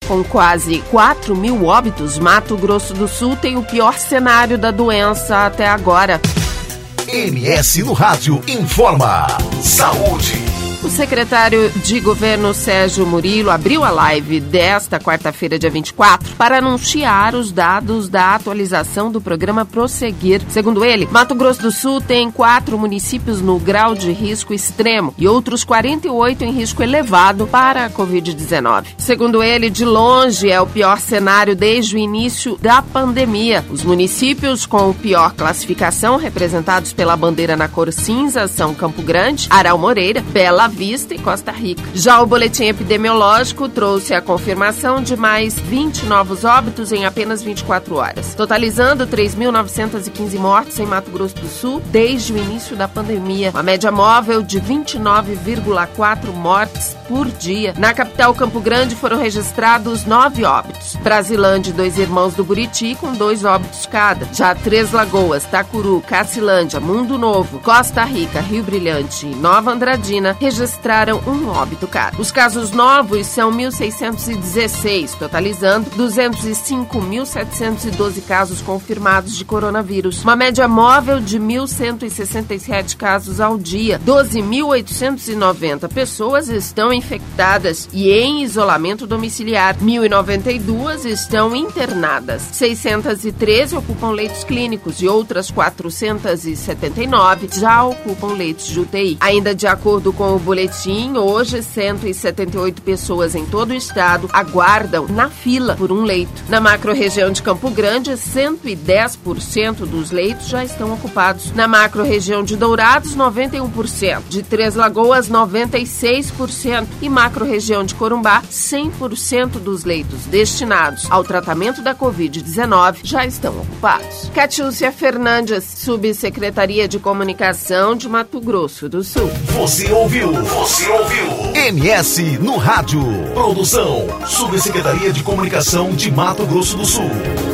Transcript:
Com quase 4 mil óbitos, Mato Grosso do Sul tem o pior cenário da doença até agora. MS no Rádio informa. Saúde. O secretário de Governo Sérgio Murilo abriu a live desta quarta-feira, dia 24, para anunciar os dados da atualização do programa Prosseguir. Segundo ele, Mato Grosso do Sul tem 4 municípios no grau de risco extremo e outros 48 em risco elevado para a Covid-19. Segundo ele, de longe é o pior cenário desde o início da pandemia. Os municípios com pior classificação, representados pela bandeira na cor cinza, são Campo Grande, Aral Moreira, Bela Vista e Costa Rica. Já o boletim epidemiológico trouxe a confirmação de mais 20 novos óbitos em apenas 24 horas, totalizando 3.915 mortes em Mato Grosso do Sul desde o início da pandemia, uma média móvel de 29,4 mortes por dia. Na capital Campo Grande foram registrados 9 óbitos. Brasilândia e Dois Irmãos do Buriti com 2 óbitos cada. Já Três Lagoas, Tacuru, Cacilândia, Mundo Novo, Costa Rica, Rio Brilhante e Nova Andradina registraram 1 óbito cada. Os casos novos são 1.616, totalizando 205.712 casos confirmados de coronavírus. Uma média móvel de 1.167 casos ao dia. 12.890 pessoas estão infectadas e em isolamento domiciliar. 1.092 estão internadas. 613 ocupam leitos clínicos e outras 479 já ocupam leitos de UTI. Ainda de acordo com o boletim, hoje 178 pessoas em todo o estado aguardam na fila por um leito. Na macro-região de Campo Grande, 110% dos leitos já estão ocupados. Na macro-região de Dourados, 91%. De Três Lagoas, 96%. E macro-região de Corumbá, 100% dos leitos destinados ao tratamento da Covid-19 já estão ocupados. Catiúcia Fernandes, Subsecretaria de Comunicação de Mato Grosso do Sul. Você ouviu MS no Rádio. Produção, Subsecretaria de Comunicação de Mato Grosso do Sul.